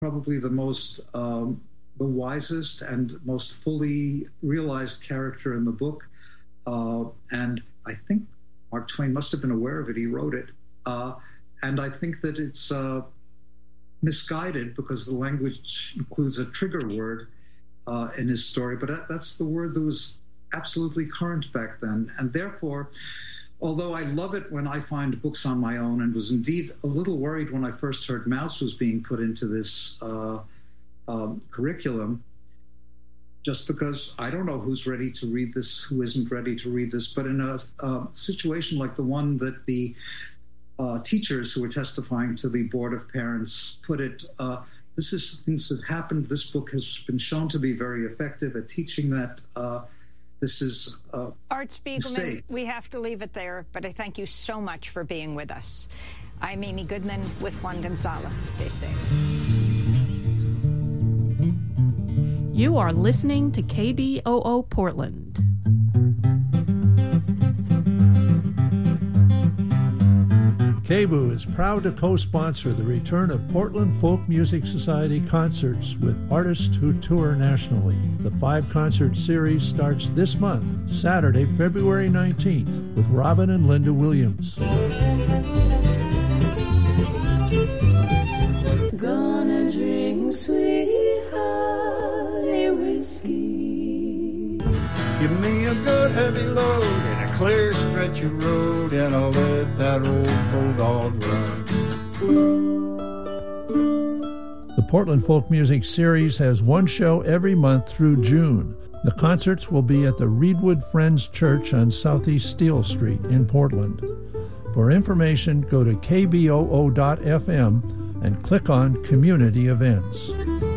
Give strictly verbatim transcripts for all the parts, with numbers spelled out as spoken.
probably the most, um, the wisest and most fully realized character in the book. Uh, and I think Mark Twain must have been aware of it. He wrote it. Uh, and I think that it's uh, misguided because the language includes a trigger word uh, in his story. But that, that's the word that was absolutely current back then. And therefore, although I love it when I find books on my own, and was indeed a little worried when I first heard Maus was being put into this uh, um, curriculum, just because I don't know who's ready to read this, who isn't ready to read this. But in a, a situation like the one that the uh, teachers who were testifying to the Board of Parents put it, uh, this is things that happened. This book has been shown to be very effective at teaching that. Uh, This is uh, Art Spiegelman, we have to leave it there, but I thank you so much for being with us. I'm Amy Goodman with Juan Gonzalez. Stay safe. You are listening to K B O O Portland. K B O O is proud to co-sponsor the return of Portland Folk Music Society concerts with artists who tour nationally. The five-concert series starts this month, Saturday, February nineteenth, with Robin and Linda Williams. Gonna drink sweet honey whiskey. Give me a good heavy load and a clear stretch of road, and I'll let that old bulldog run. The Portland Folk Music Series has one show every month through June. The concerts will be at the Reedwood Friends Church on Southeast Steel Street in Portland. For information, go to K B O O dot F M and click on Community Events.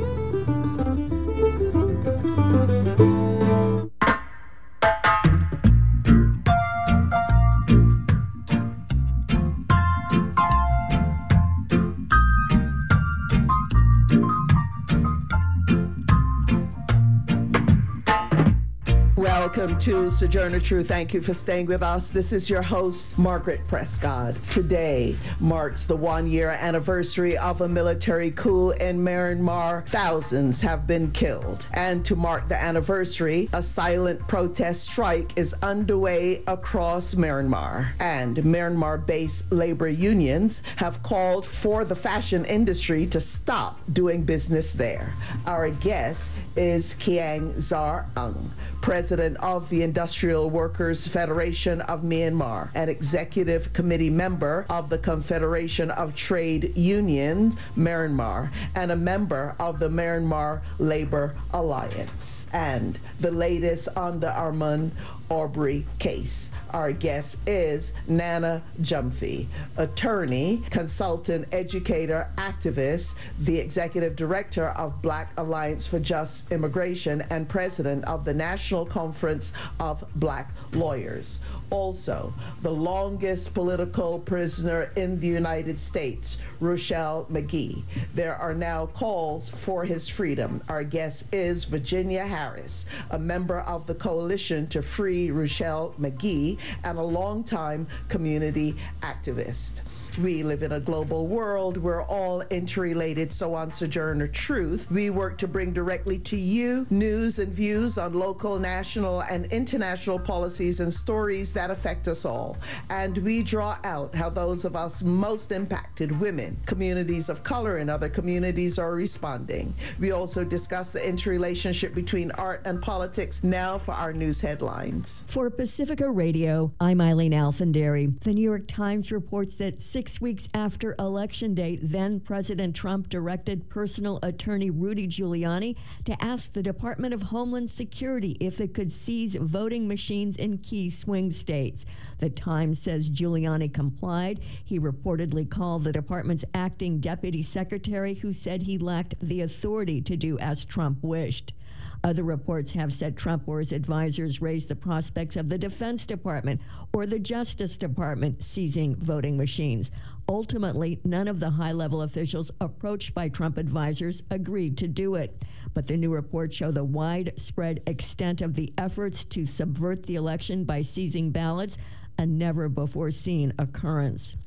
Welcome to Sojourner Truth. Thank you for staying with us. This is your host, Margaret Prescott. Today marks the one-year anniversary of a military coup in Myanmar. Thousands have been killed. And to mark the anniversary, a silent protest strike is underway across Myanmar. And Myanmar-based labor unions have called for the fashion industry to stop doing business there. Our guest is Khiang Zar Ung, president of the Industrial Workers Federation of Myanmar, an executive committee member of the Confederation of Trade Unions, Myanmar, and a member of the Myanmar Labor Alliance. And the latest on the Armand Aubrey case. Our guest is Nana Gyamfi, attorney, consultant, educator, activist, the executive director of Black Alliance for Just Immigration, and president of the National Conference of Black Lawyers. Also, the longest political prisoner in the United States, Ruchell Magee. There are now calls for his freedom. Our guest is Virginia Harris, a member of the Coalition to Free Ruchell Magee and a longtime community activist. We live in a global world. We're all interrelated. So on Sojourner Truth, we work to bring directly to you news and views on local, national, and international policies and stories that affect us all. And we draw out how those of us most impacted, women, communities of color, and other communities are responding. We also discuss the interrelationship between art and politics. Now for our news headlines. For Pacifica Radio, I'm Eileen Alfandary. The New York Times reports that six Six weeks after Election Day, then-President Trump directed personal attorney Rudy Giuliani to ask the Department of Homeland Security if it could seize voting machines in key swing states. The Times says Giuliani complied. He reportedly called the department's acting deputy secretary, who said he lacked the authority to do as Trump wished. Other reports have said Trump or his advisors raised the prospects of the Defense Department or the Justice Department seizing voting machines. Ultimately, none of the high-level officials approached by Trump advisors agreed to do it. But the new reports show the widespread extent of the efforts to subvert the election by seizing ballots, a never-before-seen occurrence.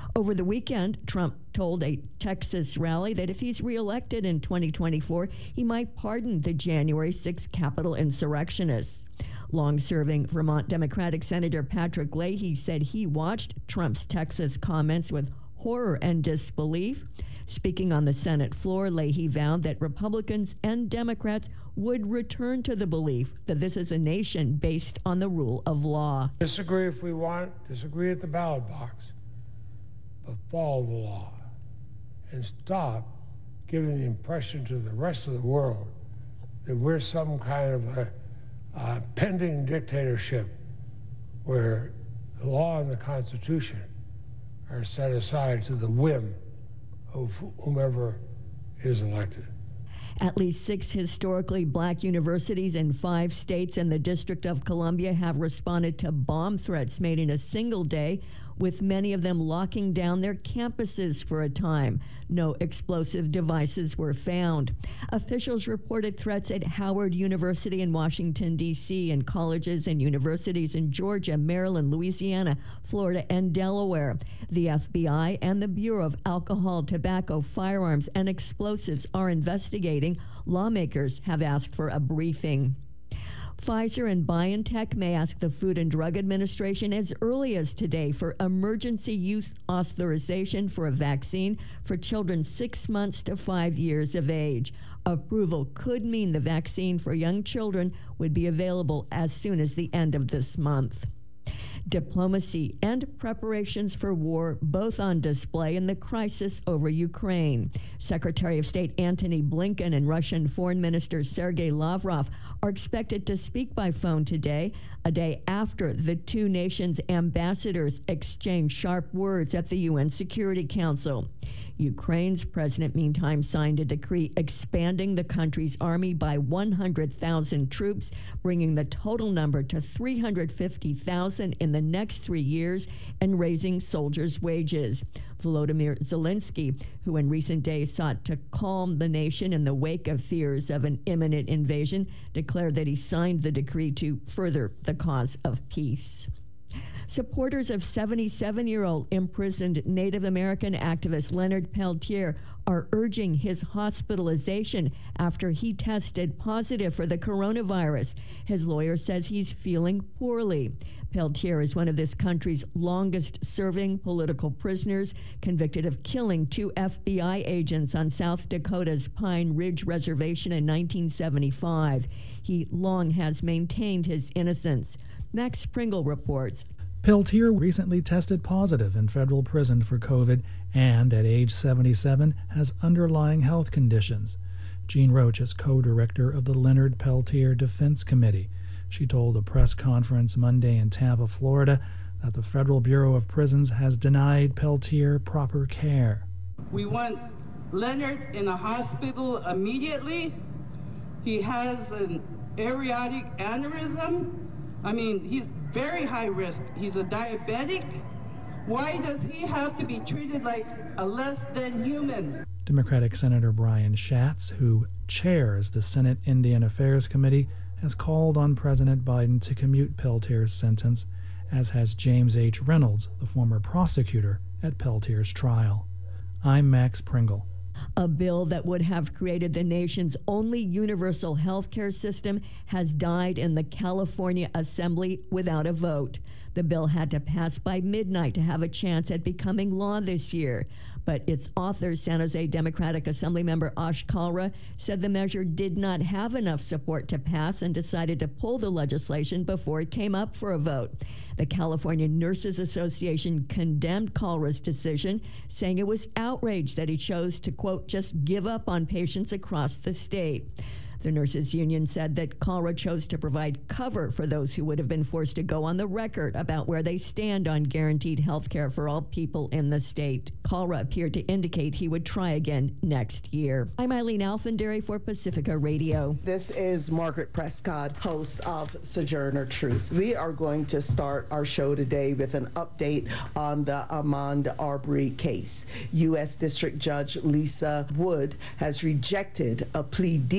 Over the weekend, Trump told a Texas rally that if he's reelected in twenty twenty-four, he might pardon the January sixth Capitol insurrectionists. Long-serving Vermont Democratic Senator Patrick Leahy said he watched Trump's Texas comments with horror and disbelief. Speaking on the Senate floor, Leahy vowed that Republicans and Democrats would return to the belief that this is a nation based on the rule of law. Disagree if we want, disagree at the ballot box, but follow the law and stop giving the impression to the rest of the world that we're some kind of a, a pending dictatorship where the law and the Constitution are set aside to the whim of whomever is elected. At least six historically black universities in five states and the District of Columbia have responded to bomb threats made in a single day, with many of them locking down their campuses for a time. No explosive devices were found. Officials reported threats at Howard University in Washington, D C, and colleges and universities in Georgia, Maryland, Louisiana, Florida, and Delaware. The F B I and the Bureau of Alcohol, Tobacco, Firearms, and Explosives are investigating. Lawmakers have asked for a briefing. Pfizer and BioNTech may ask the Food and Drug Administration as early as today for emergency use authorization for a vaccine for children six months to five years of age. Approval could mean the vaccine for young children would be available as soon as the end of this month. Diplomacy and preparations for war both on display in the crisis over Ukraine. Secretary of State Antony Blinken and Russian Foreign Minister Sergei Lavrov are expected to speak by phone today, a day after the two nations' ambassadors exchanged sharp words at the U N Security Council. Ukraine's president, meantime, signed a decree expanding the country's army by one hundred thousand troops, bringing the total number to three hundred fifty thousand in the next three years and raising soldiers' wages. Volodymyr Zelensky, who in recent days sought to calm the nation in the wake of fears of an imminent invasion, declared that he signed the decree to further the cause of peace. Supporters of seventy-seven-year-old imprisoned Native American activist Leonard Peltier are urging his hospitalization after he tested positive for the coronavirus. His lawyer says he's feeling poorly. Peltier is one of this country's longest-serving political prisoners, convicted of killing two F B I agents on South Dakota's Pine Ridge Reservation in nineteen seventy-five. He long has maintained his innocence. Max Pringle reports. Peltier recently tested positive in federal prison for COVID and, at age seventy-seven, has underlying health conditions. Jean Roach is co-director of the Leonard Peltier Defense Committee. She told a press conference Monday in Tampa, Florida, that the Federal Bureau of Prisons has denied Peltier proper care. We want Leonard in a hospital immediately. He has an aortic aneurysm. I mean, he's very high risk. He's a diabetic. Why does he have to be treated like a less than human? Democratic Senator Brian Schatz, who chairs the Senate Indian Affairs Committee, has called on President Biden to commute Peltier's sentence, as has James H. Reynolds, the former prosecutor at Peltier's trial. I'm Max Pringle. A bill that would have created the nation's only universal health care system has died in the California Assembly without a vote. The bill had to pass by midnight to have a chance at becoming law this year. But its author, San Jose Democratic Assemblymember Ash Kalra, said the measure did not have enough support to pass and decided to pull the legislation before it came up for a vote. The California Nurses Association condemned Kalra's decision, saying it was outrage that he chose to, quote, just give up on patients across the state. The nurses' union said that Kalra chose to provide cover for those who would have been forced to go on the record about where they stand on guaranteed health care for all people in the state. Kalra appeared to indicate he would try again next year. I'm Eileen Alfandary for Pacifica Radio. This is Margaret Prescott, host of Sojourner Truth. We are going to start our show today with an update on the Ahmaud Arbery case. U S District Judge Lisa Wood has rejected a plea deal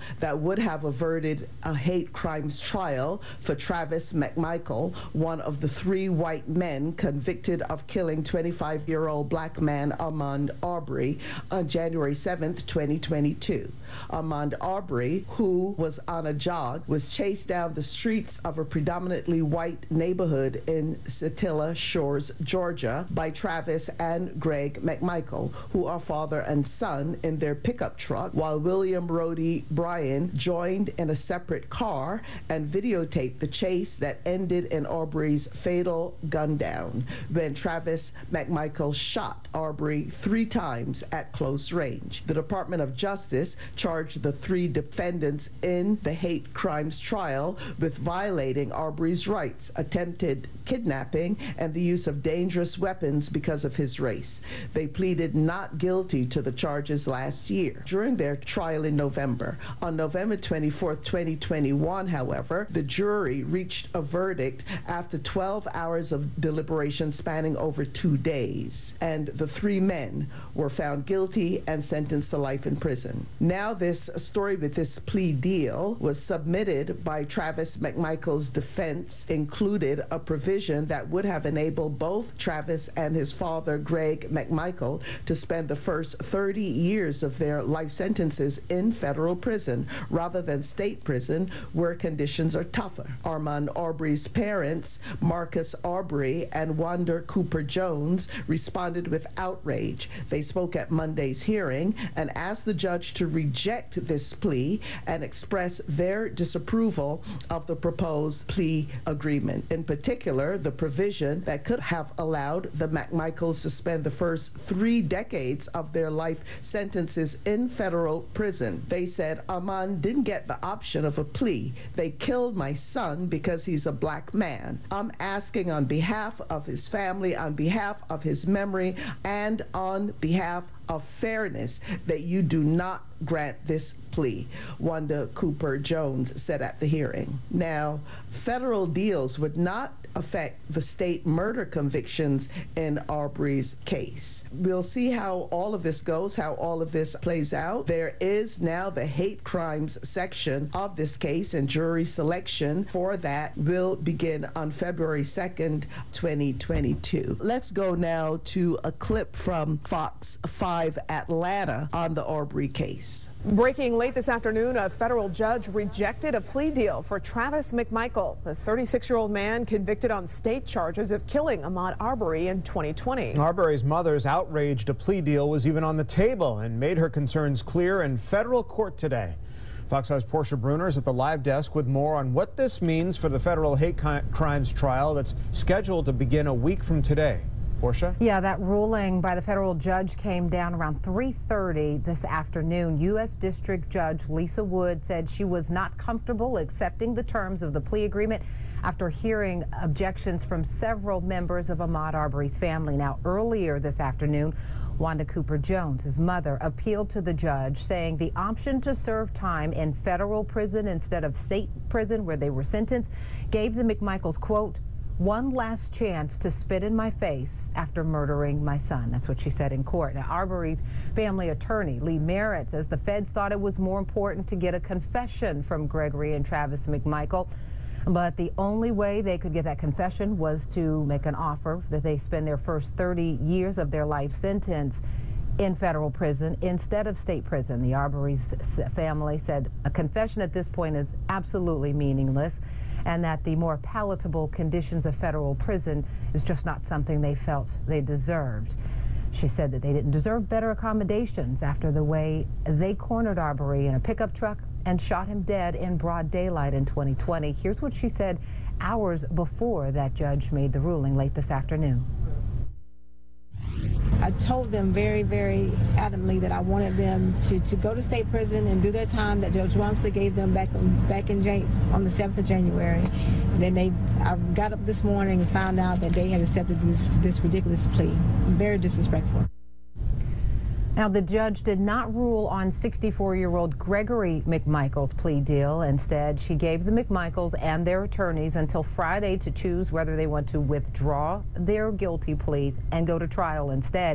that would have averted a hate crimes trial for Travis McMichael, one of the three white men convicted of killing twenty-five-year-old black man Ahmaud Arbery on January seventh, twenty twenty-two. Ahmaud Arbery, who was on a jog, was chased down the streets of a predominantly white neighborhood in Satilla Shores, Georgia, by Travis and Greg McMichael, who are father and son, in their pickup truck, while William Rhodey Bryan joined in a separate car and videotaped the chase that ended in Arbery's fatal gundown when Travis McMichael shot Arbery three times at close range. The Department of Justice charged the three defendants in the hate crimes trial with violating Arbery's rights, attempted kidnapping, and the use of dangerous weapons because of his race. They pleaded not guilty to the charges last year during their trial in November. On November twenty-fourth, twenty twenty-one, however, the jury reached a verdict after twelve hours of deliberation spanning over two days, and the three men were found guilty and sentenced to life in prison. Now this story with this plea deal was submitted by Travis McMichael's defense, included a provision that would have enabled both Travis and his father, Greg McMichael, to spend the first thirty years of their life sentences in federal prison rather than state prison, where conditions are tougher. Ahmaud Arbery's parents, Marcus Arbery and Wanda Cooper Jones, responded with outrage. They spoke at Monday's hearing and asked the judge to reject this plea and express their disapproval of the proposed plea agreement. In particular, the provision that could have allowed the McMichaels to spend the first three decades of their life sentences in federal prison. They said Ahmaud didn't get the option of a plea. They killed my son because he's a black man. I'm asking on behalf of his family, on behalf of his memory, and on behalf of fairness that you do not grant this plea, Wanda Cooper Jones said at the hearing. Now, federal deals would not affect the state murder convictions in Arbery's case. We'll see how all of this goes, how all of this plays out. There is now the hate crimes section of this case, and jury selection for that will begin on February second, twenty twenty-two. Let's go now to a clip from Fox five Atlanta on the Arbery case. Breaking late this afternoon, a federal judge rejected a plea deal for Travis McMichael, the thirty-six-year-old man convicted on state charges of killing Ahmaud Arbery in twenty twenty. Arbery's mother's outraged a plea deal was even on the table and made her concerns clear in federal court today. Fox five's Portia Bruner is at the live desk with more on what this means for the federal hate crimes trial that's scheduled to begin a week from today. Portia? Yeah, that ruling by the federal judge came down around three thirty this afternoon. U S District Judge Lisa Wood said she was not comfortable accepting the terms of the plea agreement after hearing objections from several members of Ahmaud Arbery's family. Now, earlier this afternoon, Wanda Cooper Jones, his mother, appealed to the judge, saying the option to serve time in federal prison instead of state prison where they were sentenced gave the McMichaels, quote, one last chance to spit in my face after murdering my son. That's what she said in court. Now, Arbery's family attorney, Lee Merritt, says the feds thought it was more important to get a confession from Gregory and Travis McMichael. But the only way they could get that confession was to make an offer that they spend their first thirty years of their life sentence in federal prison instead of state prison. The Arbery's family said a confession at this point is absolutely meaningless, and that the more palatable conditions of federal prison is just not something they felt they deserved. She said that they didn't deserve better accommodations after the way they cornered Arbery in a pickup truck and shot him dead in broad daylight in twenty twenty. Here's what she said hours before that judge made the ruling late this afternoon. I told them very, very adamantly that I wanted them to, to go to state prison and do their time that Judge Rumsfeld gave them back on, back in Jan on the seventh of January. And then they, I got up this morning and found out that they had accepted this, this ridiculous plea. Very disrespectful. Now, the judge did not rule on sixty-four-year-old Gregory McMichael's plea deal. Instead, she gave the McMichaels and their attorneys until Friday to choose whether they want to withdraw their guilty pleas and go to trial instead.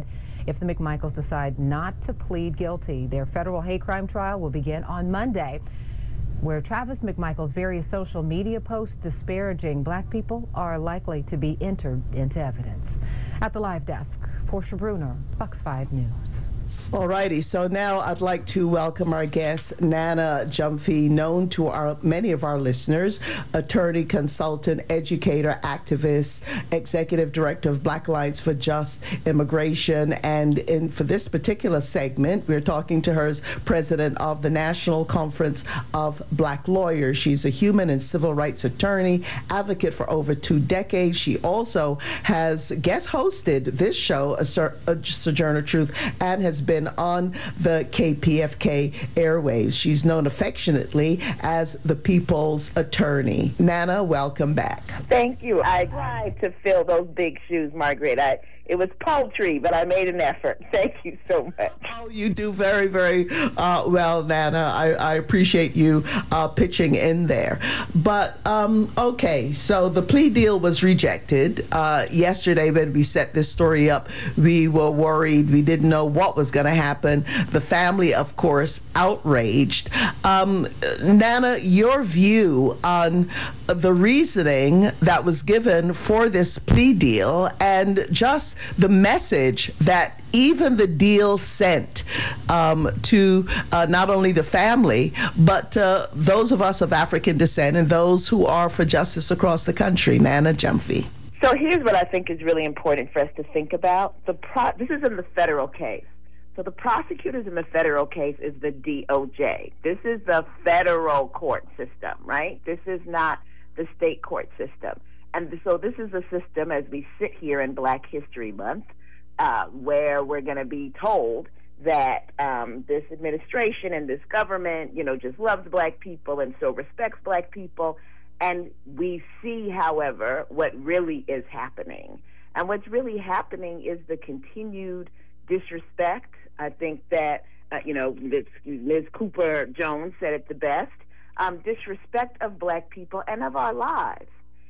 If the McMichaels decide not to plead guilty, their federal hate crime trial will begin on Monday, where Travis McMichael's various social media posts disparaging black people are likely to be entered into evidence. At the live desk, Portia Bruner, Fox five News. All righty, so now I'd like to welcome our guest, Nana Gyamfi, known to our many of our listeners, attorney, consultant, educator, activist, executive director of Black Alliance for Just Immigration. And in, for this particular segment, we're talking to her as president of the National Conference of Black Lawyers. She's a human and civil rights attorney, advocate for over two decades. She also has guest hosted this show, a Sojourner Truth, and has been on the K P F K airwaves. She's known affectionately as the People's Attorney. Nana, welcome back. Thank you. I tried to fill those big shoes, Margaret. I, it was paltry, but I made an effort. Thank you so much. Oh, you do very, very uh, well, Nana. I, I appreciate you uh, pitching in there. But, um, okay, so the plea deal was rejected. Uh, yesterday, when we set this story up, we were worried. We didn't know what was going to happen. The family, of course, outraged. Um, Nana, your view on the reasoning that was given for this plea deal and just the message that even the deal sent um, to uh, not only the family, but uh, those of us of African descent and those who are for justice across the country. Nana Gyamfi. So here's what I think is really important for us to think about. The pro- this is in the federal case. So the prosecutors in the federal case is the D O J. This is the federal court system, right? This is not the state court system. And so this is a system, as we sit here in Black History Month, uh, where we're going to be told that um, this administration and this government, you know, just loves black people and so respects black people. And we see, however, what really is happening. And what's really happening is the continued disrespect. I think that, uh, you know, Miz Cooper Jones said it the best, um, disrespect of black people and of our lives.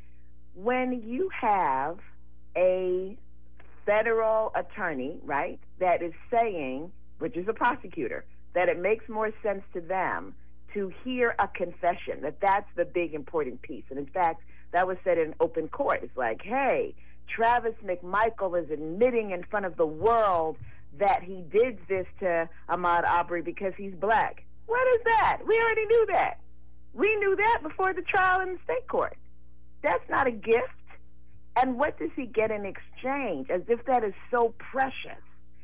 When you have a federal attorney, right, that is saying, which is a prosecutor, that it makes more sense to them to hear a confession, that that's the big important piece. And in fact, that was said in open court. It's like, hey, Travis McMichael is admitting in front of the world that he did this to Ahmaud Arbery because he's black. What is that? We already knew that. We knew that before the trial in the state court. That's not a gift. And what does he get in exchange? As if that is so precious.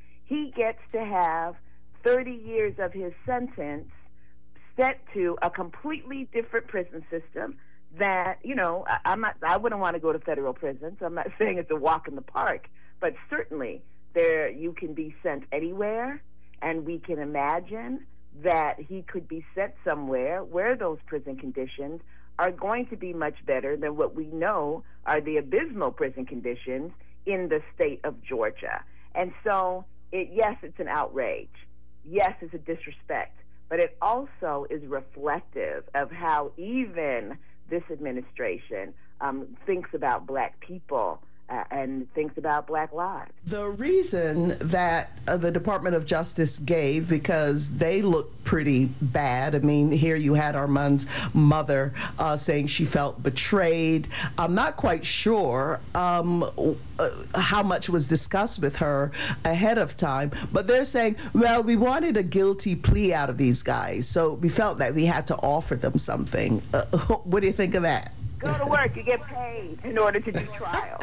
He gets to have thirty years of his sentence sent to a completely different prison system that, you know, I, I'm not, I wouldn't want to go to federal prison, so I'm not saying it's a walk in the park, but certainly there you can be sent anywhere, and we can imagine that he could be sent somewhere where those prison conditions are going to be much better than what we know are the abysmal prison conditions in the state of Georgia. And so, it, yes, it's an outrage. Yes, it's a disrespect. But it also is reflective of how even this administration um, thinks about black people Uh, and thinks about black lives. The reason that uh, the Department of Justice gave, because they look pretty bad. I mean, here you had Armand's mother uh, saying she felt betrayed. I'm not quite sure um, uh, how much was discussed with her ahead of time, but they're saying, well, we wanted a guilty plea out of these guys, so we felt that we had to offer them something. Uh, what do you think of that? Go to work. You get paid in order to do trial.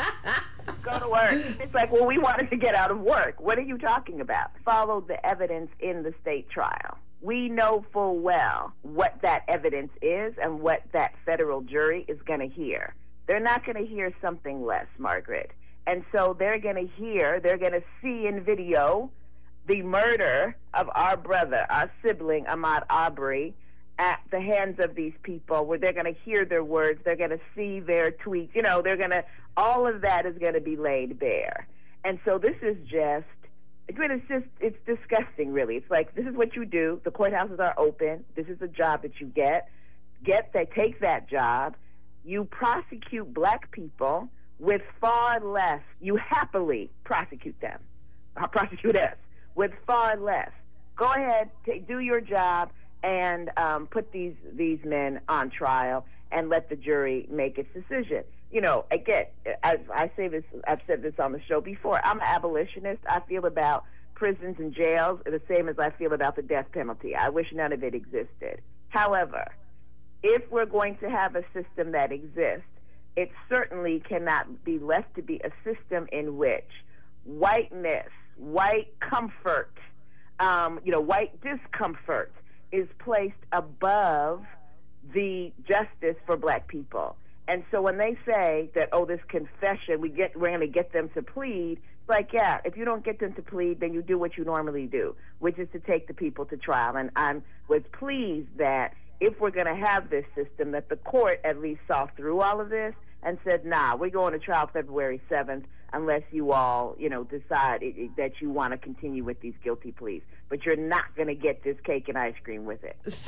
Go to work. It's like, well, we wanted to get out of work. What are you talking about? Follow the evidence in the state trial. We know full well what that evidence is and what that federal jury is going to hear. They're not going to hear something less, Margaret. And so they're going to hear, they're going to see in video the murder of our brother, our sibling, Ahmaud Arbery, at the hands of these people, where they're going to hear their words, they're going to see their tweets, you know, they're going to, all of that is going to be laid bare. And so this is just, it's just, it's disgusting, really. It's like, this is what you do. The courthouses are open. This is a job that you get. Get that, take that job. You prosecute black people with far less. You happily prosecute them prosecute us with far less. Go ahead, t- do your job, and um, put these these men on trial and let the jury make its decision. You know, again, I, I say this, I've said this on the show before, I'm an abolitionist. I feel about prisons and jails the same as I feel about the death penalty. I wish none of it existed. However, if we're going to have a system that exists, it certainly cannot be left to be a system in which whiteness, white comfort, um, you know, white discomfort is placed above the justice for black people. And so when they say that, oh, this confession, we get, we're going to get them to plead, it's like, yeah, if you don't get them to plead, then you do what you normally do, which is to take the people to trial. And I was pleased that if we're going to have this system, that the court at least saw through all of this and said, nah, we're going to trial February seventh unless you all, you know, decide it, it, that you want to continue with these guilty pleas. But you're not going to get this cake and ice cream with it. So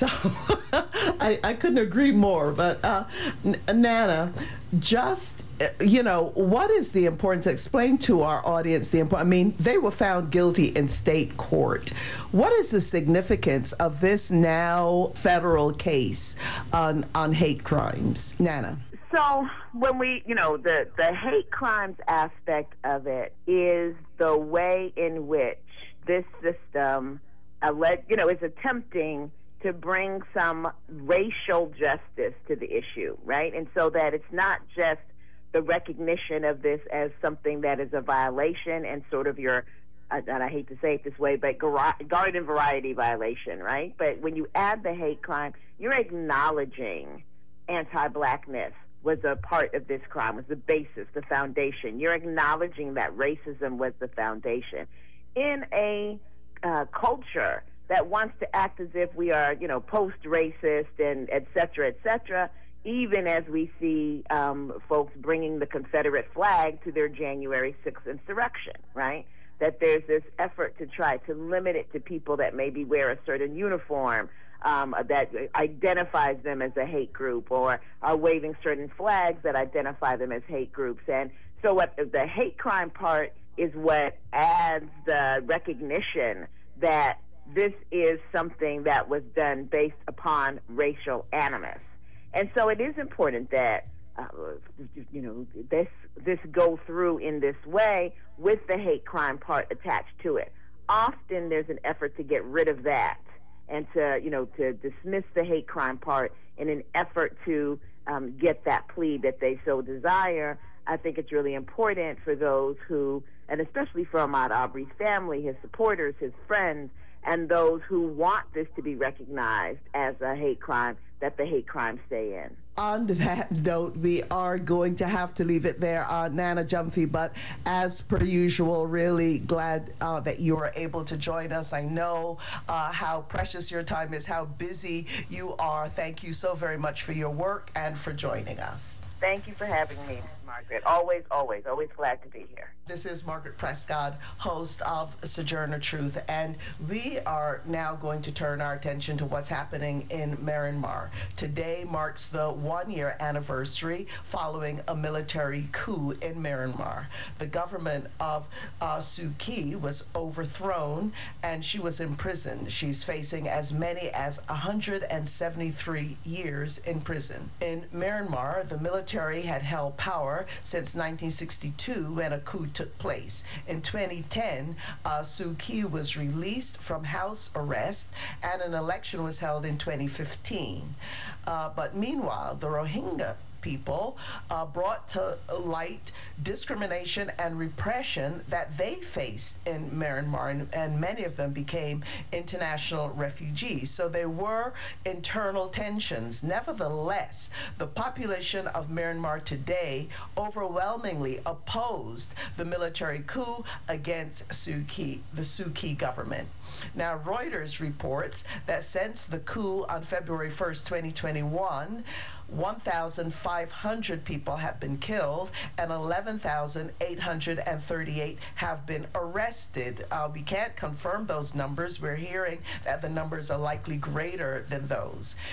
I, I couldn't agree more. But uh, N- Nana, just, you know, what is the importance? Explain to our audience the importance. I mean, they were found guilty in state court. What is the significance of this now federal case on, on hate crimes? Nana. So when we, you know, the, the hate crimes aspect of it is the way in which this system, uh, you know, is attempting to bring some racial justice to the issue, right? And so that it's not just the recognition of this as something that is a violation and sort of your, uh, and I hate to say it this way, but gar- garden variety violation, right? But when you add the hate crime, you're acknowledging anti-blackness was a part of this crime, was the basis, the foundation. You're acknowledging that racism was the foundation. In a uh, culture that wants to act as if we are, you know, post-racist and et cetera, et cetera, even as we see um, folks bringing the Confederate flag to their January sixth insurrection, right? That there's this effort to try to limit it to people that maybe wear a certain uniform, Um, that identifies them as a hate group, or are waving certain flags that identify them as hate groups. And so what the hate crime part is what adds the recognition that this is something that was done based upon racial animus. And so it is important that uh, you know this this go through in this way with the hate crime part attached to it. Often there's an effort to get rid of that and to, you know, to dismiss the hate crime part in an effort to um, get that plea that they so desire. I think it's really important for those who, and especially for Ahmaud Arbery's family, his supporters, his friends, and those who want this to be recognized as a hate crime, that the hate crime stay in. On that note, we are going to have to leave it there, uh, Nana Gyamfi, but as per usual, really glad uh, that you are able to join us. I know uh, how precious your time is, how busy you are. Thank you so very much for your work and for joining us. Thank you for having me, Margaret. Always, always, always glad to be here. This is Margaret Prescott, host of Sojourner Truth, and we are now going to turn our attention to what's happening in Myanmar. Today marks the one-year anniversary following a military coup in Myanmar. The government of uh, Suu Kyi was overthrown, and she was imprisoned. She's facing as many as one hundred seventy-three years in prison. In Myanmar, the military had held power since nineteen sixty-two when a coup took place. In twenty ten, uh, Suu Kyi was released from house arrest, and an election was held in twenty fifteen. Uh, but meanwhile, the Rohingya people uh, brought to light discrimination and repression that they faced in Myanmar, and, and many of them became international refugees. So there were internal tensions. Nevertheless, the population of Myanmar today overwhelmingly opposed the military coup against Suu Kyi, the Suu Kyi government. Now, Reuters reports that since the coup on February first, twenty twenty-one, one thousand five hundred people have been killed and eleven thousand eight hundred thirty-eight have been arrested. Uh, we can't confirm those numbers. We're hearing that the numbers are likely greater than those.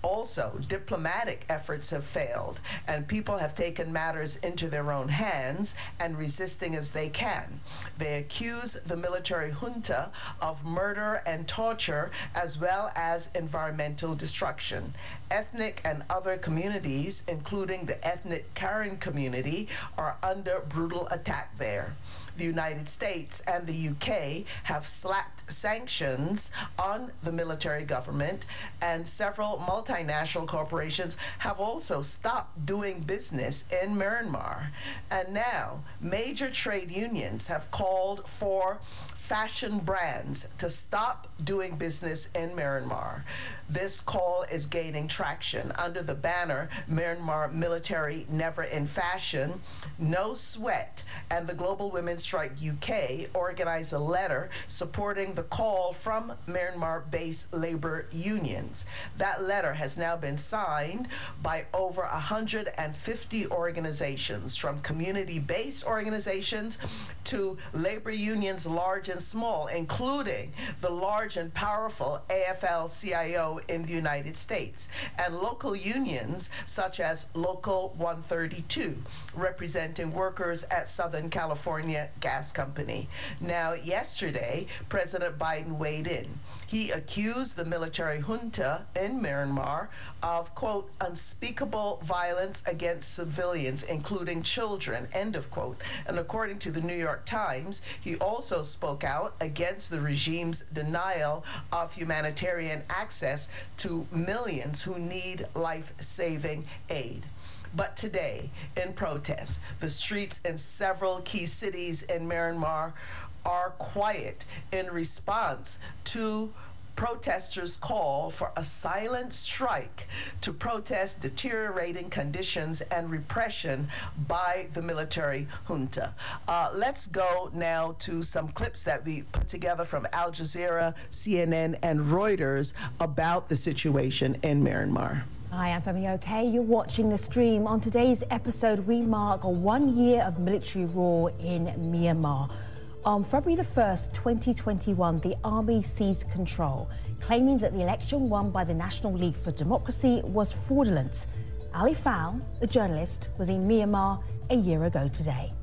Also, diplomatic efforts have failed, and people have taken matters into their own hands and resisting as they can. They accuse the military junta of murder and torture, as well as environmental destruction. Ethnic and other communities, including the ethnic Karen community, are under brutal attack there. The United States and the U K have slapped sanctions on the military government, and several multinational corporations have also stopped doing business in Myanmar. And now, major trade unions have called for fashion brands to stop doing business in Myanmar. This call is gaining traction under the banner Myanmar Military Never in Fashion. No Sweat and the Global Women's Strike U K organized a letter supporting the call from Myanmar-based labor unions. That letter has now been signed by over one hundred fifty organizations, from community-based organizations to labor unions large and small, including the large and powerful A F L C I O in the United States, and local unions such as Local one thirty-two, representing workers at Southern California Gas Company. Now, yesterday, President Biden weighed in. He accused the military junta in Myanmar of, quote, unspeakable violence against civilians, including children, end of quote. And according to the New York Times, he also spoke out against the regime's denial of humanitarian access to millions who need life-saving aid. But today, in protest, the streets in several key cities in Myanmar are quiet in response to protesters' call for a silent strike to protest deteriorating conditions and repression by the military junta. Uh, let's go now to some clips that we put together from Al Jazeera, C N N, and Reuters about the situation in Myanmar. Hi, I'm Femi OK. You're watching The Stream. On today's episode, we mark one year of military rule in Myanmar. On February the first, twenty twenty-one, the army seized control, claiming that the election won by the National League for Democracy was fraudulent. Ali Phao, a journalist, was in Myanmar a year ago today.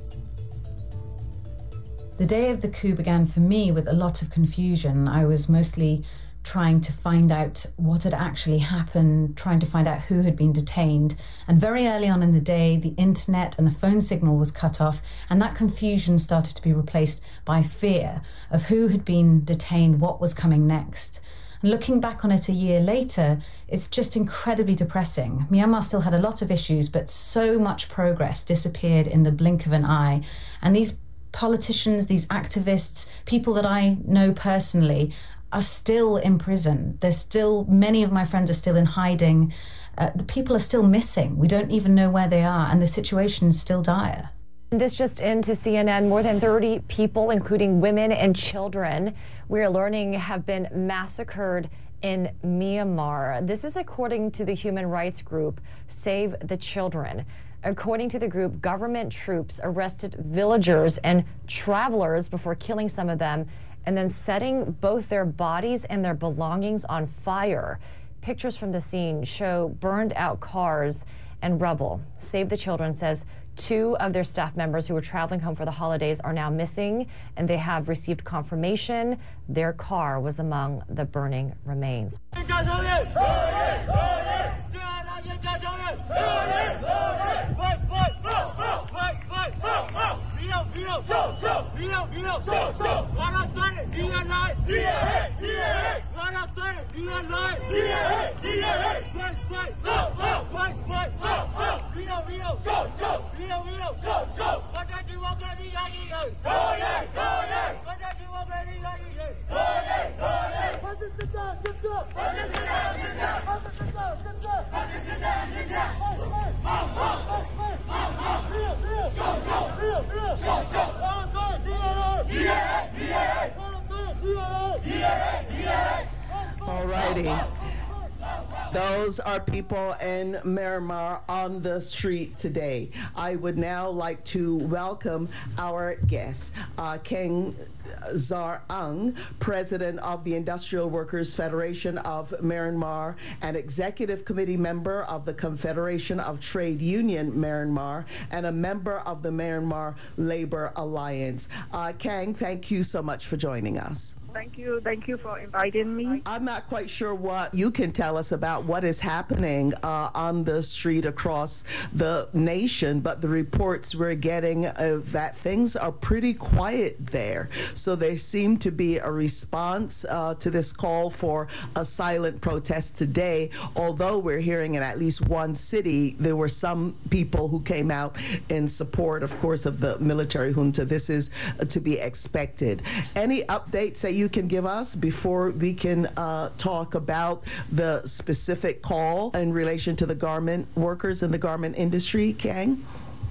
The day of the coup began for me with a lot of confusion. I was mostly trying to find out what had actually happened, trying to find out who had been detained. And very early on in the day, the internet and the phone signal was cut off, and that confusion started to be replaced by fear of who had been detained, what was coming next. And looking back on it a year later, it's just incredibly depressing. Myanmar still had a lot of issues, but so much progress disappeared in the blink of an eye. And these politicians, these activists, people that I know personally, are still in prison. There's still, many of my friends are still in hiding. Uh, the people are still missing. We don't even know where they are, and the situation is still dire. This just into C N N, more than thirty people, including women and children, we are learning have been massacred in Myanmar. This is according to the human rights group Save the Children. According to the group, government troops arrested villagers and travelers before killing some of them, and then setting both their bodies and their belongings on fire. Pictures from the scene show burned out cars and rubble. Save the Children says two of their staff members who were traveling home for the holidays are now missing, and they have received confirmation their car was among the burning remains. All righty. Those are people in Myanmar on the street today. I would now like to welcome our guest, uh, Keng Zar Ang, President of the Industrial Workers Federation of Myanmar and Executive Committee member of the Confederation of Trade Union Myanmar and a member of the Myanmar Labor Alliance. Uh, Keng, thank you so much for joining us. Thank you. Thank you for inviting me. I'm not quite sure what you can tell us about what is happening uh, on the street across the nation, but the reports we're getting uh, that things are pretty quiet there. So there seemed to be a response uh, to this call for a silent protest today, although we're hearing in at least one city there were some people who came out in support, of course, of the military junta. This is uh, to be expected. Any updates that you can give us before we can uh, talk about the specific call in relation to the garment workers in the garment industry, Keng?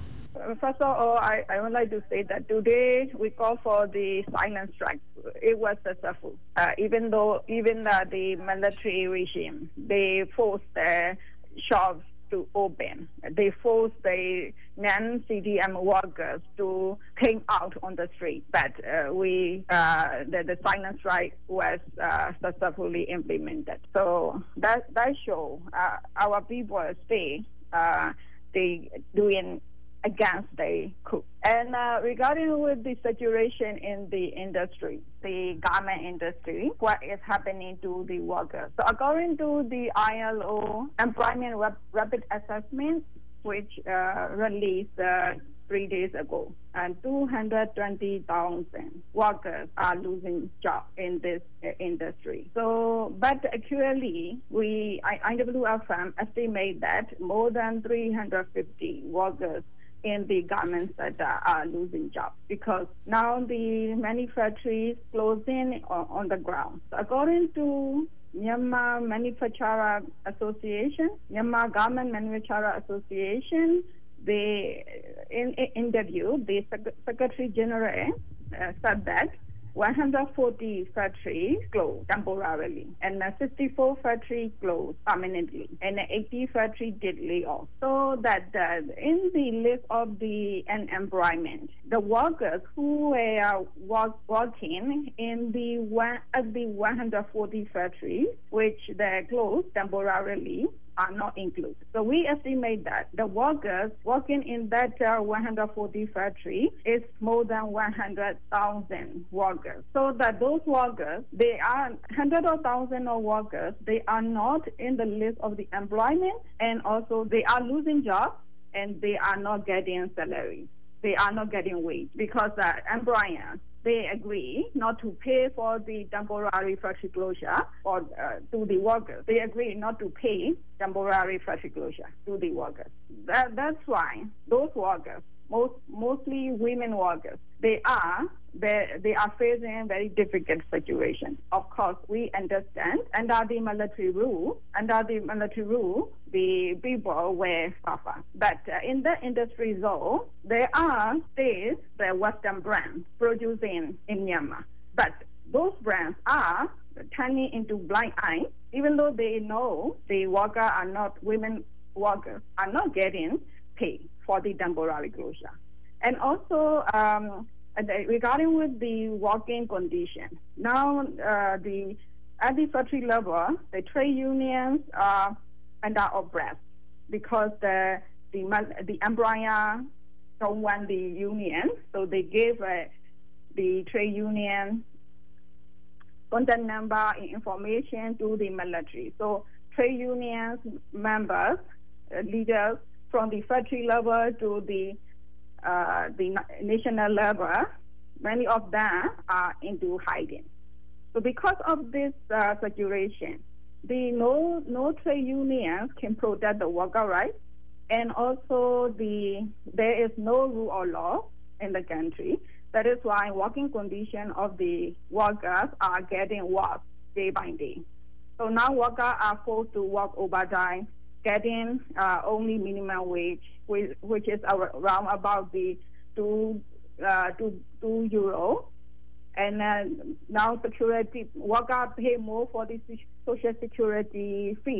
First of all, I, I would like to say that today we call for the silent strike. It was successful, uh, even though even uh, the military regime, they forced their shops to open. They forced the non-C D M workers to came out on the street. But uh, we, uh, the, the silent strike was uh, successfully implemented. So that that show uh, our people stay uh, they doing against the coup. And uh, regarding with the situation in the industry, the garment industry, what is happening to the workers? So according to the I L O Employment Rap- Rapid Assessment, which uh, released uh, three days ago, and two hundred twenty thousand workers are losing jobs in this uh, industry. So, but actually, we I, I W F M estimate that more than three hundred fifty workers in the garment sector are losing jobs because now the manufacturers closing on, on the ground. So according to Myanmar Manufacturer Association, Myanmar Garment Manufacturer Association, they in, in interview the Sec- Secretary General uh, said that one hundred forty factories closed temporarily, and sixty-four factories closed permanently, and eighty factories did layoff. So that uh, in the list of the unemployment, the workers who were work, working in the one at the one hundred forty factories, which they closed temporarily, are not included. So we estimate that the workers working in that uh, one hundred forty factory is more than one hundred thousand workers. So that those workers, they are hundreds of thousands of workers, they are not in the list of the employment, and also they are losing jobs and they are not getting salary. They are not getting wage because the employers, they agree not to pay for the temporary factory closure or uh, to the workers. They agree not to pay temporary factory closure to the workers. That, that's why those workers, most, mostly women workers, they are they, they are facing a very difficult situation. Of course, we understand under the military rule, under the military rule, the people will suffer. But uh, in the industry zone, there are states, the Western brands producing in Myanmar. But those brands are turning into blind eye, even though they know the workers are not, women workers are not getting paid for the temporary closure. And also, um, regarding with the working condition, now uh, the at the factory level, the trade unions are under oppressed because the the the employer don't want the union, so they gave uh, the trade union contact number and information to the military. So trade unions members, uh, leaders from the factory level to the uh, the national level, many of them are into hiding. So because of this uh, situation, the no no trade unions can protect the worker rights, and also the there is no rule of law in the country. That is why working conditions of the workers are getting worse day by day. So now workers are forced to work overtime, getting uh, only minimum wage, which, which is around about the two uh, two two euro. And uh, now security workers pay more for the social security fee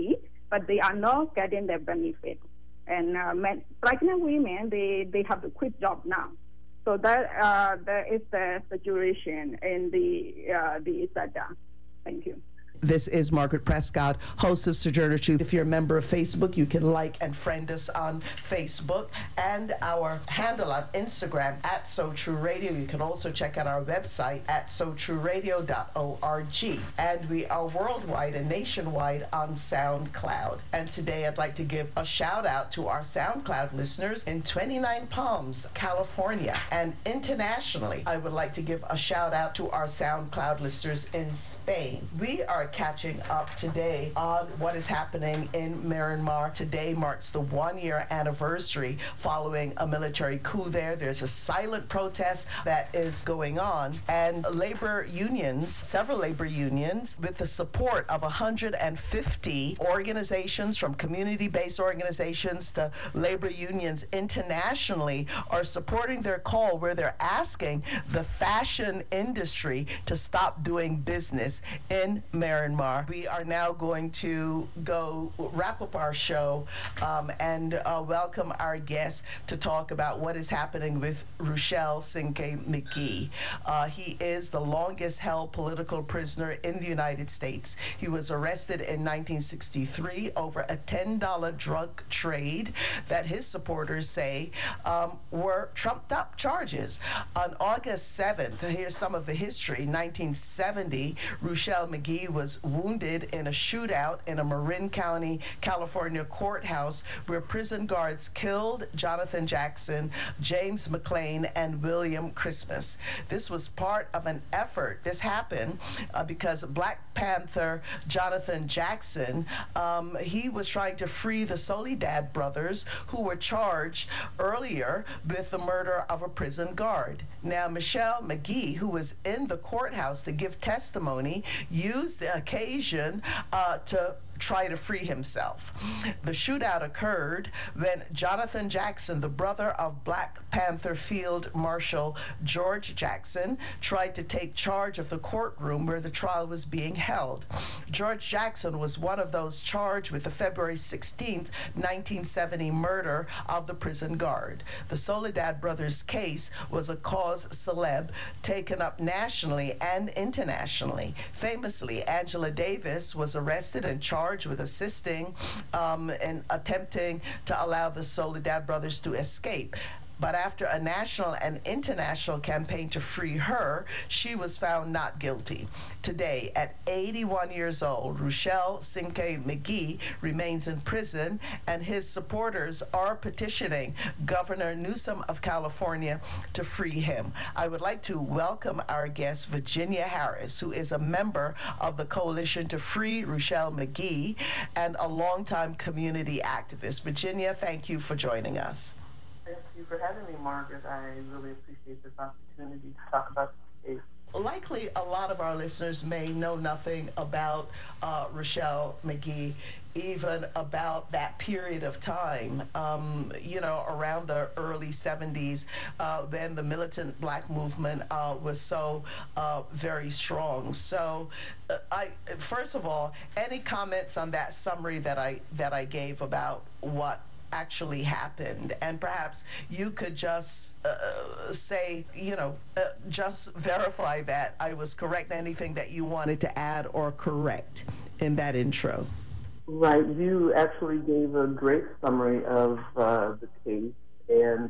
but they are not getting their benefit. And uh, men, pregnant women, they, they have to quit job now. So that uh, that is the situation in the uh, the Sada. Thank you. This is Margaret Prescott, host of Sojourner Truth. If you're a member of Facebook, you can like and friend us on Facebook, and our handle on Instagram at So True Radio. You can also check out our website at so true radio dot org. And we are worldwide and nationwide on SoundCloud. And today I'd like to give a shout out to our SoundCloud listeners in twenty-nine Palms, California. And internationally, I would like to give a shout out to our SoundCloud listeners in Spain. We are catching up today on what is happening in Myanmar. Today marks the one-year anniversary following a military coup there. There's a silent protest that is going on, and labor unions, several labor unions, with the support of one hundred fifty organizations, from community-based organizations to labor unions internationally, are supporting their call where they're asking the fashion industry to stop doing business in Myanmar. We are now going to go wrap up our show um, and uh, welcome our guest to talk about what is happening with Ruchell Cinque McGee. Uh, he is the longest held political prisoner in the United States. He was arrested in nineteen sixty-three over a ten dollar drug trade that his supporters say um, were trumped up charges. On August seventh, here's some of the history. nineteen seventy, Ruchell McGee was wounded in a shootout in a Marin County, California courthouse where prison guards killed Jonathan Jackson, James McClain, and William Christmas. This was part of an effort. This happened uh, because Black Panther Jonathan Jackson, um, he was trying to free the Soledad brothers who were charged earlier with the murder of a prison guard. Now, Ruchell McGee, who was in the courthouse to give testimony, used the occasion uh, to try to free himself. The shootout occurred when Jonathan Jackson, the brother of Black Panther Field Marshal George Jackson, tried to take charge of the courtroom where the trial was being held. George Jackson was one of those charged with the February sixteenth, nineteen seventy murder of the prison guard. The Soledad brothers' case was a cause celeb taken up nationally and internationally. Famously, Angela Davis was arrested and charged with assisting um, and attempting to allow the Soledad brothers to escape. But after a national and international campaign to free her, she was found not guilty. Today, at eighty-one years old, Ruchell Cinque McGee remains in prison, and his supporters are petitioning Governor Newsom of California to free him. I would like to welcome our guest, Virginia Harris, who is a member of the Coalition to Free Ruchell McGee and a longtime community activist. Virginia, thank you for joining us. Thank you for having me, Margaret. I really appreciate this opportunity to talk about this case. Likely, a lot of our listeners may know nothing about uh, Ruchell McGee, even about that period of time, um, you know, around the early seventies, uh, when the militant black movement uh, was so uh, very strong. So, uh, I first of all, any comments on that summary that I that I gave about what actually happened, and perhaps you could just uh, say, you know, uh, just verify that I was correct. Anything that you wanted to add or correct in that intro? Right. You actually gave a great summary of uh, the case, and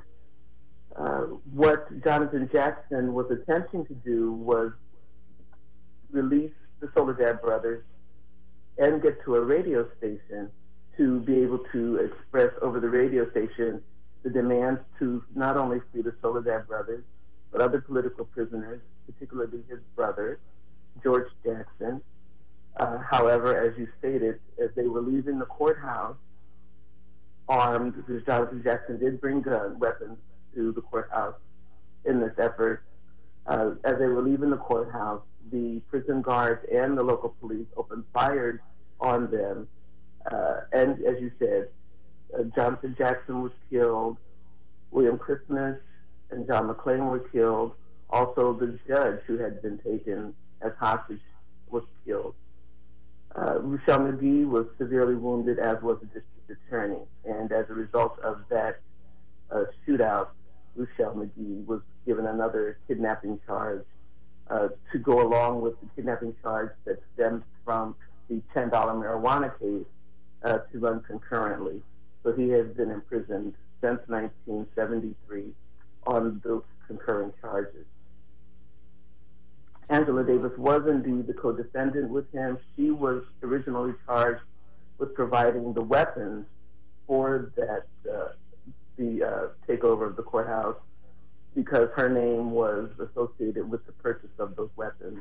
uh, what Jonathan Jackson was attempting to do was release the Soledad brothers and get to a radio station to be able to express over the radio station the demands to not only free the Soledad brothers, but other political prisoners, particularly his brother, George Jackson. Uh, however, as you stated, as they were leaving the courthouse, armed, because Jonathan Jackson did bring gun weapons to the courthouse in this effort, uh, as they were leaving the courthouse, the prison guards and the local police opened fire on them. Uh, and as you said, uh, Jonathan Jackson was killed, William Christmas and John McClain were killed. Also, the judge who had been taken as hostage was killed. Uh, Ruchell Magee was severely wounded, as was the district attorney. And as a result of that uh, shootout, Ruchell Magee was given another kidnapping charge uh, to go along with the kidnapping charge that stemmed from the ten dollar marijuana case uh, to run concurrently. So he has been imprisoned since nineteen seventy-three on those concurrent charges. Angela Davis was indeed the co-defendant with him. She was originally charged with providing the weapons for that uh, the uh, takeover of the courthouse because her name was associated with the purchase of those weapons.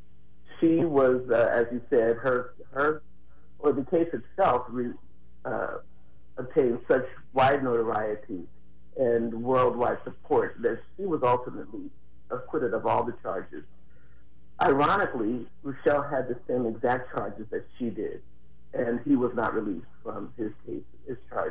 She was, uh, as you said, her her or the case itself re, uh, obtained such wide notoriety and worldwide support that she was ultimately acquitted of all the charges. Ironically, Ruchell had the same exact charges that she did, and he was not released from his case, his charges.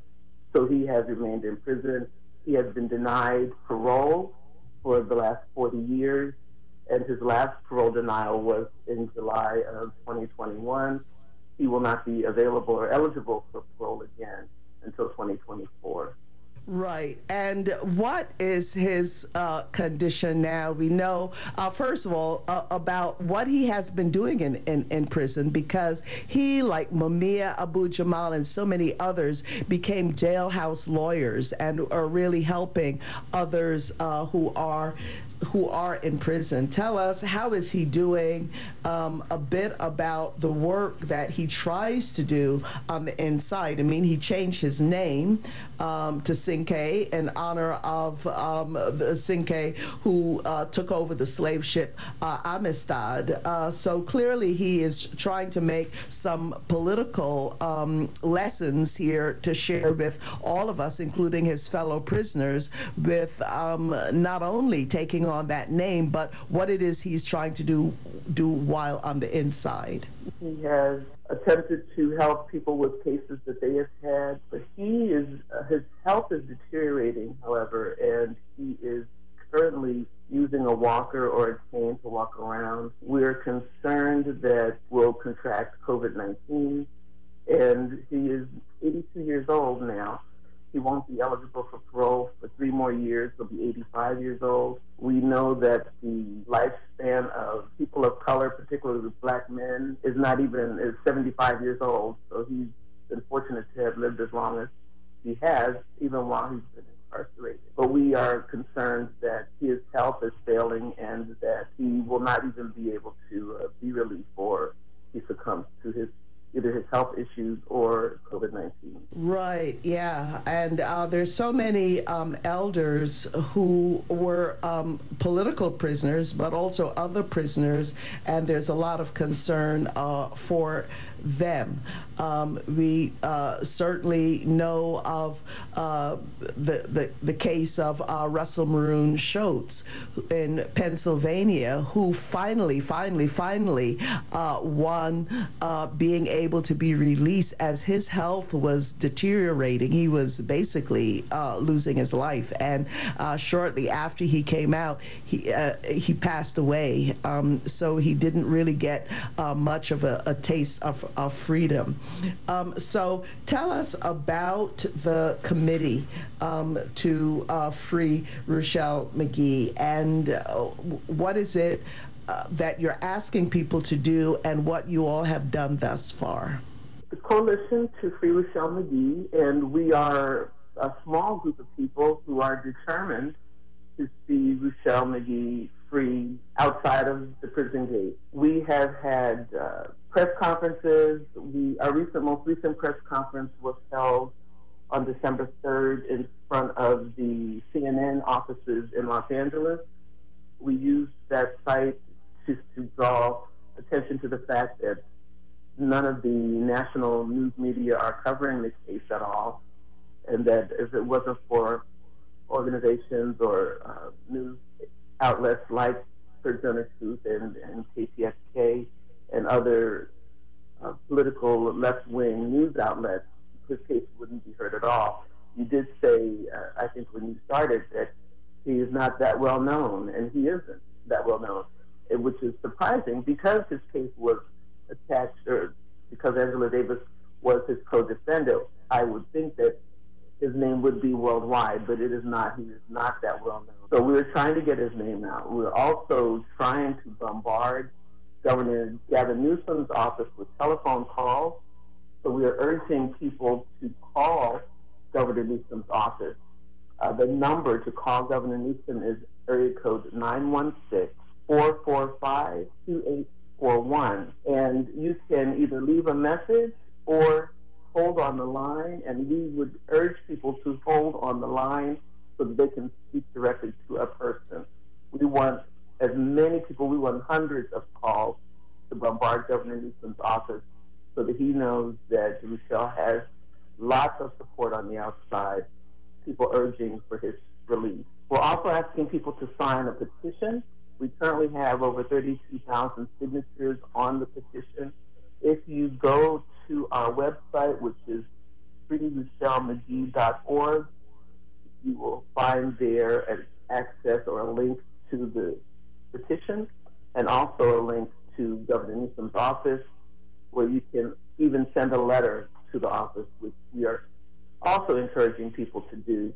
So he has remained in prison. He has been denied parole for the last forty years, and his last parole denial was in July of twenty twenty-one. He will not be available or eligible for parole again until twenty twenty-four. Right. And what is his uh, condition now? We know, uh, first of all, uh, about what he has been doing in, in, in prison, because he, like Mumia Abu-Jamal and so many others, became jailhouse lawyers and are really helping others uh, who are who are in prison. Tell us, how is he doing? Um, a bit about the work that he tries to do on the inside. I mean, he changed his name um, to Cinque in honor of um, the Cinque who uh, took over the slave ship uh, Amistad. Uh, so clearly he is trying to make some political um, lessons here to share with all of us, including his fellow prisoners, with um, not only taking on that name, but what it is he's trying to do do while on the inside. He has attempted to help people with cases that they have had, but he is uh, his health is deteriorating, however, and he is currently using a walker or a cane to walk around. We're concerned that we'll contract COVID nineteen, and he is eighty-two years old now. He won't be eligible for parole for three more years. He'll be eighty-five years old. We know that the lifespan of people of color, particularly black men, is not even is seventy-five years old. So he's been fortunate to have lived as long as he has, even while he's been incarcerated. But we are concerned that his health is failing and that he will not even be able to uh, be released or he succumbs to his either his health issues or COVID nineteen. Right, yeah. And uh, there's so many um, elders who were um, political prisoners, but also other prisoners, and there's a lot of concern uh, for them. Um, we uh, certainly know of uh, the, the, the case of uh, Russell Maroon Shoatz in Pennsylvania, who finally, finally, finally uh, won uh, being able to be released as his health was deteriorating. He was basically uh, losing his life. And uh, shortly after he came out, he, uh, he passed away. Um, so he didn't really get uh, much of a, a taste of, of freedom. Um, so tell us about the committee um, to uh, free Ruchell Magee, and uh, what is it uh, that you're asking people to do and what you all have done thus far? The Coalition to Free Ruchell Magee, and we are a small group of people who are determined to see Ruchell Magee free outside of the prison gate. We have had uh, press conferences. We, our recent, most recent press conference was held on December third in front of the C N N offices in Los Angeles. We used that site to, to draw attention to the fact that none of the national news media are covering the case at all, and that if it wasn't for organizations or uh, news outlets like Presenter Truth and, and K P F K and other uh, political left-wing news outlets, his case wouldn't be heard at all. You did say, uh, I think when you started, that he is not that well known, and he isn't that well known, which is surprising because his case was attached, or because Angela Davis was his co-defendant, I would think that his name would be worldwide, but it is not. He is not that well known. So we're trying to get his name out. We're also trying to bombard Governor Gavin Newsom's office with telephone calls. So we are urging people to call Governor Newsom's office. Uh, the number to call Governor Newsom is area code nine one six, four four five, two eight four one. And you can either leave a message or hold on the line, and we would urge people to hold on the line so that they can speak directly to a person. We want as many people, we want hundreds of calls to bombard Governor Newsom's office so that he knows that Rochelle has lots of support on the outside, people urging for his release. We're also asking people to sign a petition. We currently have over thirty-two thousand signatures on the petition. If you go to our website, which is free rochelle mcgee dot org, you will find there an access or a link to the petition, and also a link to Governor Newsom's office, where you can even send a letter to the office, which we are also encouraging people to do.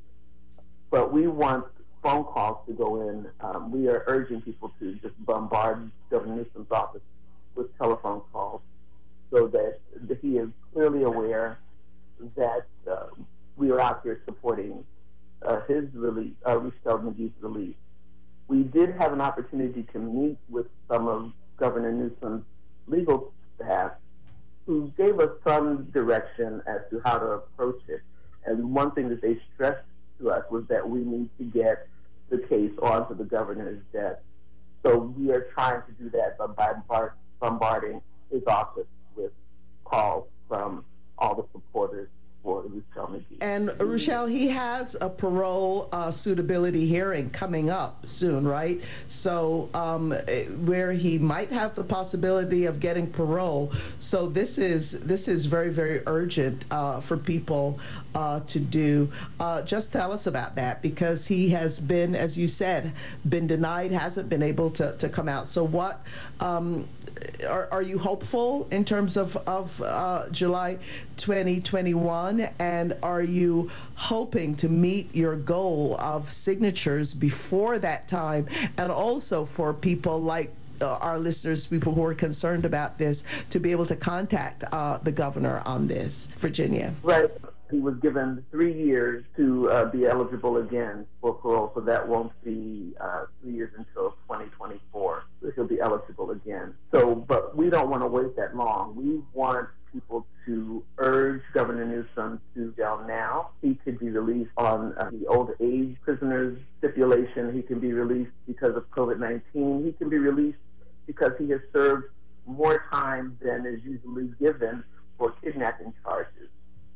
But we want phone calls to go in. Um, we are urging people to just bombard Governor Newsom's office with telephone calls so that, that he is clearly aware that uh, we are out here supporting uh, his release, uh, Rochelle McGee's release. We did have an opportunity to meet with some of Governor Newsom's legal staff, who gave us some direction as to how to approach it. And one thing that they stressed to us was that we need to get the case onto the governor's desk. So we are trying to do that by bombarding his office with calls from all the supporters for Rochelle McGee. And Rochelle, he has a parole uh, suitability hearing coming up soon, right? So um, where he might have the possibility of getting parole. So this is this is very, very urgent uh, for people uh, to do. Uh, just tell us about that, because he has been, as you said, been denied, hasn't been able to, to come out. So what um, are, are you hopeful in terms of, of uh, July twenty twenty-one? And are you hoping to meet your goal of signatures before that time? And also for people like uh, our listeners, people who are concerned about this, to be able to contact uh, the governor on this, Virginia. Right. He was given three years to uh, be eligible again for parole, so that won't be uh, three years until twenty twenty-four. So he'll be eligible again. So, but we don't want to wait that long. We want people to urge Governor Newsom to jail now. He could be released on uh, the old age prisoners stipulation. He can be released because of COVID nineteen. He can be released because he has served more time than is usually given for kidnapping charges.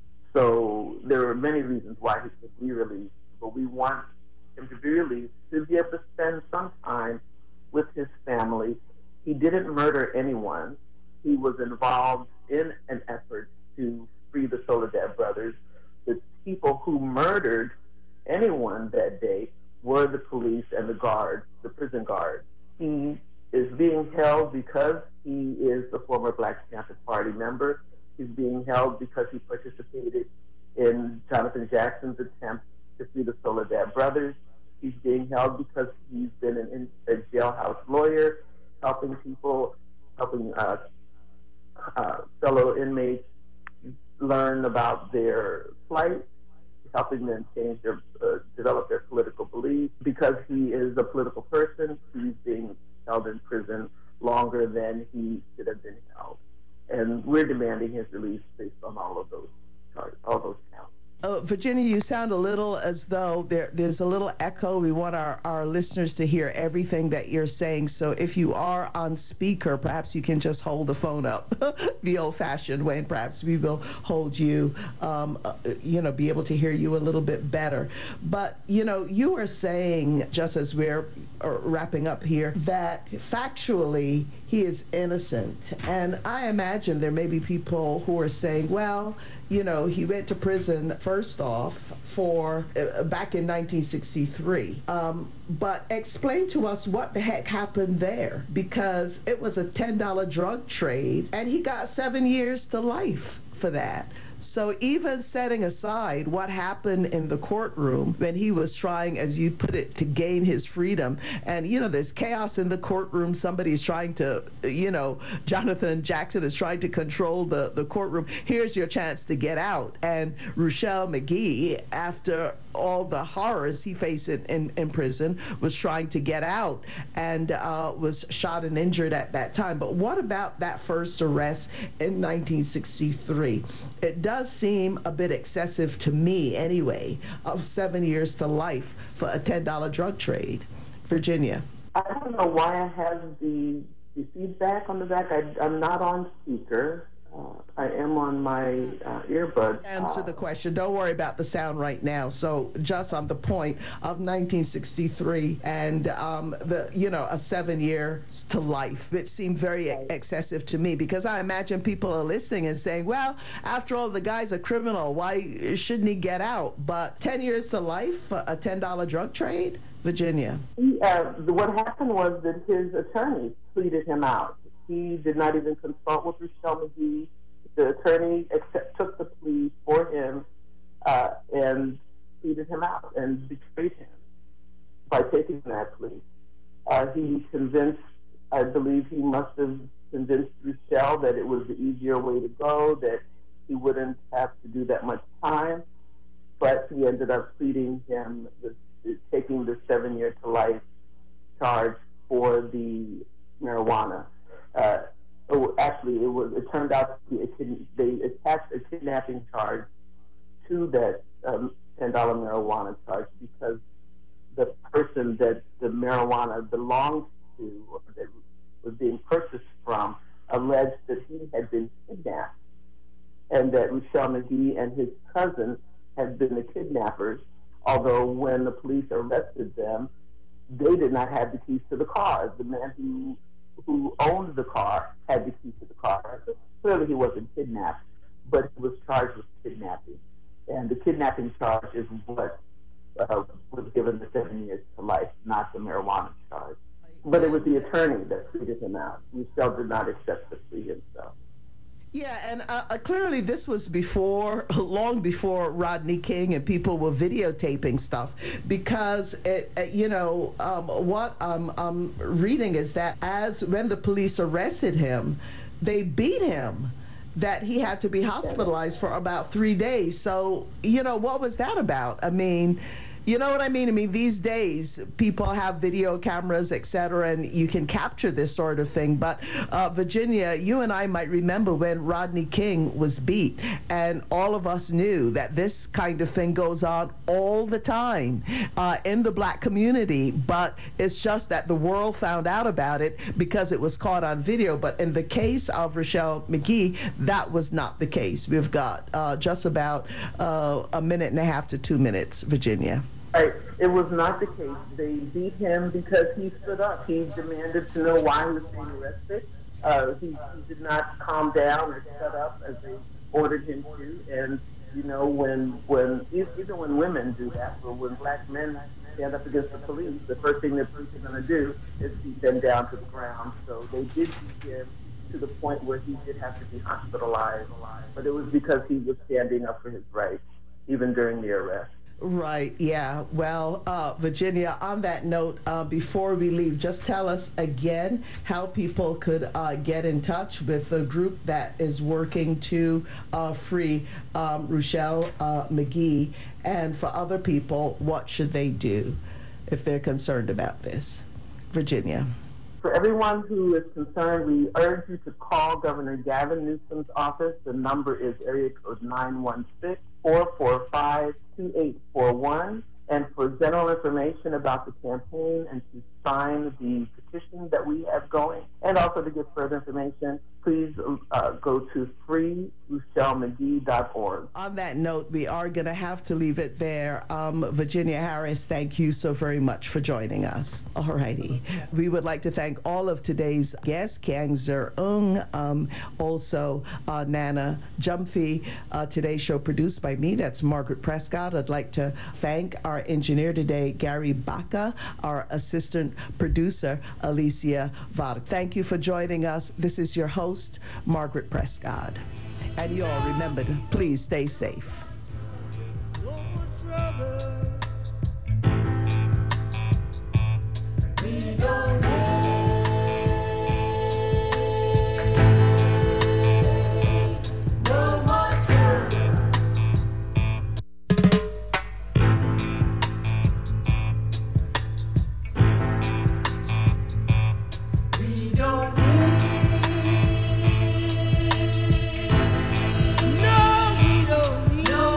So there are many reasons why he could be released, but we want him to be released to be able to spend some time with his family. He didn't murder anyone. He was involved in an effort to free the Soledad brothers. The people who murdered anyone that day were the police and the guards, the prison guards. He is being held because he is a former Black Panther Party member. He's being held because he participated in Jonathan Jackson's attempt to free the Soledad brothers. He's being held because he's been an, a jailhouse lawyer, helping people, helping uh, uh, fellow inmates learn about their plight, helping them change their, uh, develop their political beliefs. Because he is a political person, he's being held in prison longer than he should have been held. And we're demanding his release based on all of those charges, all those counts. Uh, Virginia, you sound a little as though there, there's a little echo. We want our, our listeners to hear everything that you're saying. So if you are on speaker, perhaps you can just hold the phone up the old-fashioned way, and perhaps we will hold you, um, uh, you know, be able to hear you a little bit better. But, you know, you were saying, just as we're uh, wrapping up here, that factually he is innocent. And I imagine there may be people who are saying, well, you know, he went to prison for first off, for uh, back in nineteen sixty-three. Um, but explain to us what the heck happened there, because it was a ten dollar drug trade, and he got seven years to life for that. So even setting aside what happened in the courtroom when he was trying, as you put it, to gain his freedom, and, you know, there's chaos in the courtroom. Somebody's trying to, you know, Jonathan Jackson is trying to control the, the courtroom. Here's your chance to get out. And Ruchell Magee, after all the horrors he faced in, in, in prison, was trying to get out and uh, was shot and injured at that time. But what about that first arrest in nineteen sixty-three? It does seem a bit excessive to me anyway, of seven years to life for a ten dollar drug trade. Virginia. I don't know why I have the, the feedback on the back. I, I'm not on speaker. Uh, I am on my uh, earbuds. Answer the question. Don't worry about the sound right now. So just on the point of nineteen sixty-three and um, the, you know, a seven years to life, which seemed very right. excessive to me, because I imagine people are listening and saying, well, after all, the guy's a criminal. Why shouldn't he get out? But ten years to life for a ten dollar drug trade? Virginia. He, uh, what happened was that his attorney pleaded him out. He did not even consult with Ruchell Magee. The attorney accept, took the plea for him uh, and pleaded him out and betrayed him by taking that plea. Uh, he convinced, I believe he must have convinced Ruchell that it was the easier way to go, that he wouldn't have to do that much time, but he ended up pleading him, the, taking the seven year to life charge for the marijuana. Uh, oh, actually, it was. It turned out to be a kid, they attached a kidnapping charge to that um, ten dollar marijuana charge because the person that the marijuana belonged to, or that was being purchased from, alleged that he had been kidnapped, and that Ruchell Magee and his cousin had been the kidnappers. Although when the police arrested them, they did not have the keys to the car. The man who who owned the car had the key to the car. So clearly he wasn't kidnapped, but he was charged with kidnapping. And the kidnapping charge is what uh, was given the seven years to life, not the marijuana charge. But it was the attorney that pleaded him out. Ruchell did not accept the plea himself. Yeah, and uh, clearly this was before, long before Rodney King and people were videotaping stuff, because, it, uh, you know, um, what I'm, I'm reading is that as when the police arrested him, they beat him, that he had to be hospitalized for about three days. So, you know, what was that about? I mean, you know what I mean? I mean, these days, people have video cameras, et cetera, and you can capture this sort of thing. But, uh, Virginia, you and I might remember when Rodney King was beat, and all of us knew that this kind of thing goes on all the time uh, in the black community. But it's just that the world found out about it because it was caught on video. But in the case of Ruchell Magee, that was not the case. We've got uh, just about uh, a minute and a half to two minutes, Virginia. Right. It was not the case. They beat him because he stood up. He demanded to know why he was being arrested. Uh, he, he did not calm down or shut up as they ordered him to. And, you know, when, when even when women do that, or when black men stand up against the police, the first thing the police are going to do is beat them down to the ground. So they did beat him to the point where he did have to be hospitalized. But it was because he was standing up for his rights, even during the arrest. Right, yeah. Well, uh, Virginia, on that note, uh, before we leave, just tell us again how people could uh, get in touch with the group that is working to uh, free um, Ruchell uh, Magee, and for other people, what should they do if they're concerned about this? Virginia. For everyone who is concerned, we urge you to call Governor Gavin Newsom's office. The number is area code nine one six, four four five, two eight four one. And for general information about the campaign and to sign the petition that we have going. And also to get further information, please uh, go to free Ruchell McGee dot org. On that note, we are going to have to leave it there. Um, Virginia Harris, thank you so very much for joining us. All righty. We would like to thank all of today's guests, Kiang Zer Ung, um, also uh, Nana Jumphy. Uh, today's show produced by me, that's Margaret Prescott. I'd like to thank our engineer today, Gary Baca, our assistant producer, Alicia Vada. Thank you for joining us. This is your host, Margaret Prescott. And you all remember to please stay safe. We don't no more trouble. We don't need no, we don't need no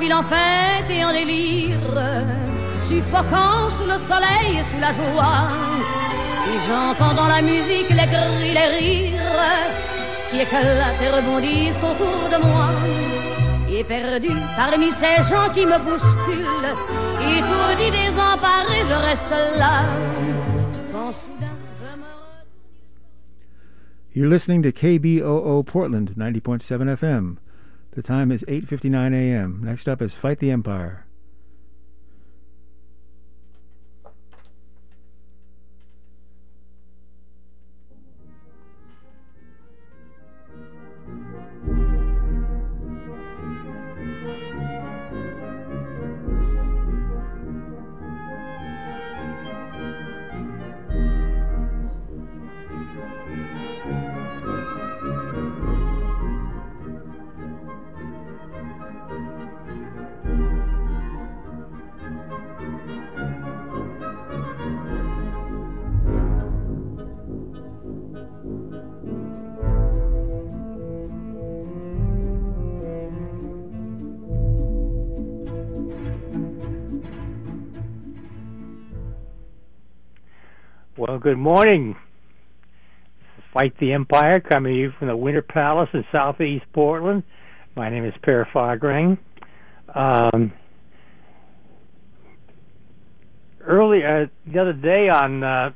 ville en fête et en délire, suffocant sous le soleil et sous la joie. Et j'entends dans la musique les cris, les rires qui éclatent et rebondissent autour de moi. Et perdu parmi ces gens qui me bousculent, étourdi, désemparé, je reste là. Quand soudain je me... You're listening to K B O O Portland, ninety point seven F M. The time is eight fifty-nine A M Next up is Fight the Empire. Well, good morning. Fight the Empire, coming to you from the Winter Palace in southeast Portland. My name is Per Fagrang. Um, early uh, the other day on uh,